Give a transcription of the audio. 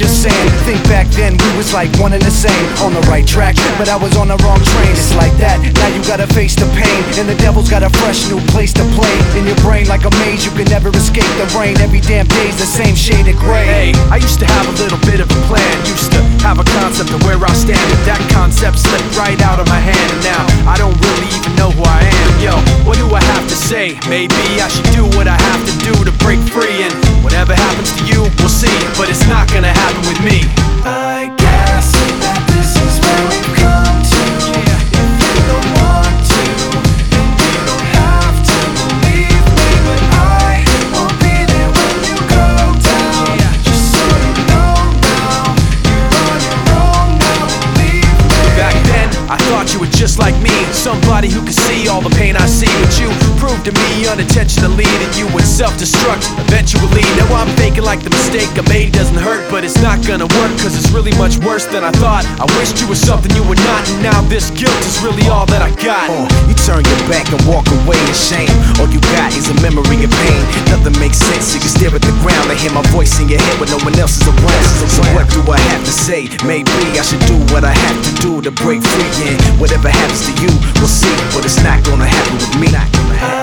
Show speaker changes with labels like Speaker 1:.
Speaker 1: just saying. Think back then, we was like one and the same. On the right track, but I was on the wrong train. It's like that, now you gotta face the pain. And the devil's got a fresh new place to play. In your brain like a maze, you can never escape the rain. Every damn day's the same shade of gray.
Speaker 2: Hey, I used to have a little bit of a plan. Used to have a concept of where I stand, but that concept slipped right out of my hand. And now I don't really even know who I am. Yo, what do I have to say? Maybe I should do what I have to do to break free. And whatever happens to you, we'll see. But it's not gonna happen with me.
Speaker 1: I guess that this is where we've come to. If you don't want to, then you don't have to believe me. But I won't be there when you go down. Just so you know now, you're on your own now, believe me.
Speaker 2: Back then, I thought you were just like me, somebody who could see all the pain I see. But you proved to me unintentionally that you would self-destruct eventually. Now I'm thinking like the mistake I made doesn't hurt, but it's not gonna work, cause it's really much worse than I thought. I wished you were something you were not, and now this guilt is really all that I got.
Speaker 3: You turn your back and walk away in shame. All you got is a memory of pain. Nothing makes sense, you can stare at the ground and hear my voice in your head when no one else is around. So what do I have to say? Maybe I should do what I have to do to break free. And whatever happens to you, we'll see. But it's not gonna happen with me.